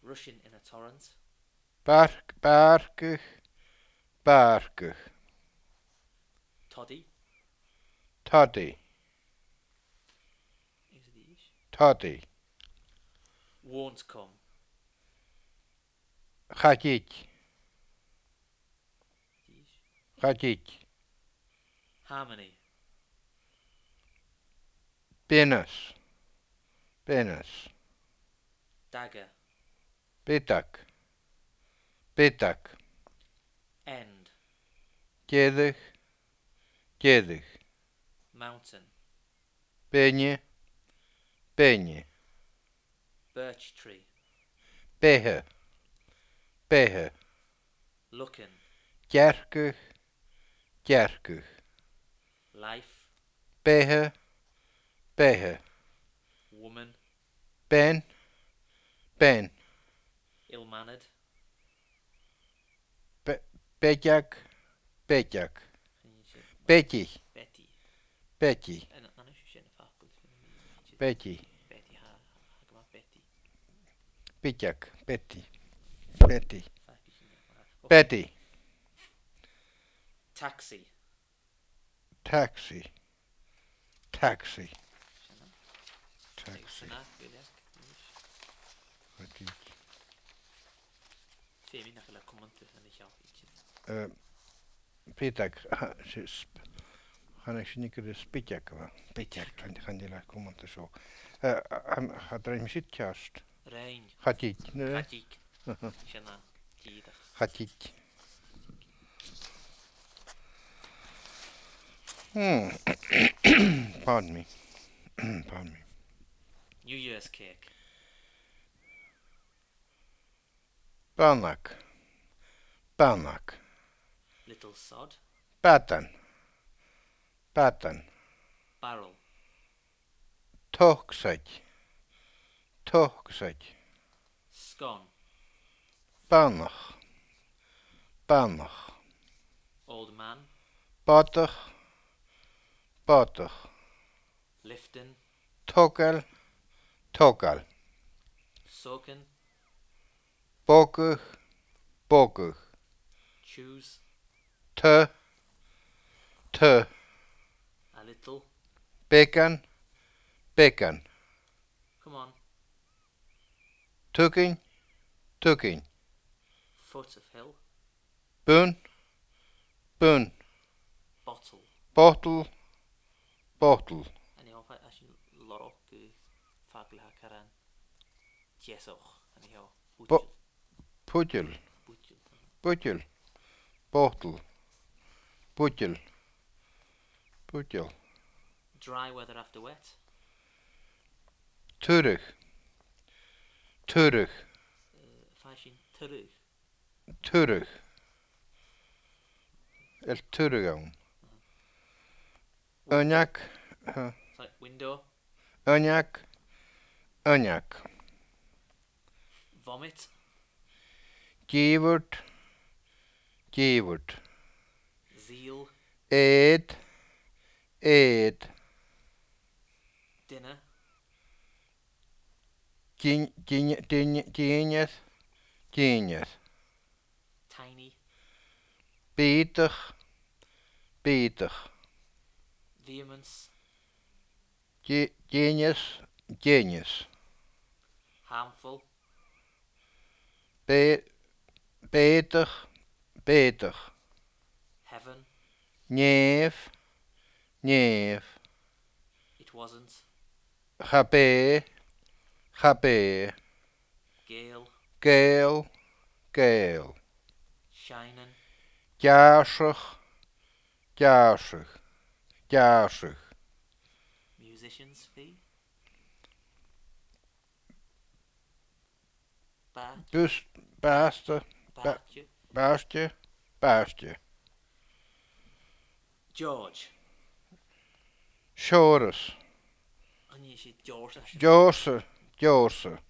Rushing in a torrent. Barkuch. Toddy. Toddy. Is these? Toddy. Won't come. Chadid. These. Chadid. Harmony. Benus. Dagger. Bitak. End. Gedich. Mountain. Benye. Birch tree. Behe. Looking. Gerkuch. Life. Behe. Woman. Ben. Ill-mannered. Bejak. Betty. Betty. Betty. Betty. Bijak. Betty. Taxi. Taxi. Sana böyle. Femi nakala komante hani ya için. Bijak. Han is niet spitjak. Bijak. Gaan die laten komen te zo. Had er een zitjast. Rein. Hatik. Katik. Sana. Tida. Hatik. Pardon me. New Year's cake. Banak. Little sod. Batan. Barrel. Toksaj. Scone. Banach. Old man. Batach. Lifting. Togel. Soaking. Boguch. Choose. Te. A little. Bacon. Come on. Tugging. Foot of hill. Boon. Bottle. Bottle. Anyhow, actually, lorok fagla karan. Tiesoch. Anyhow. Pudgel. Bottle. Pudgel. Dry weather after wet. Turug. Fashion turug. El Turugaun. Oniak. It's like window. Oniak. Vomit. Gevert. Zeal. Ed. Dinner. Genius. Tiny. Beter. Vehemence. Genius. Harmful. Beter. Heaven. Neef. It wasn't. Habe. Gale. Shining. Jashig. Musician's fee. Baastje. George. Shores. George. Jose.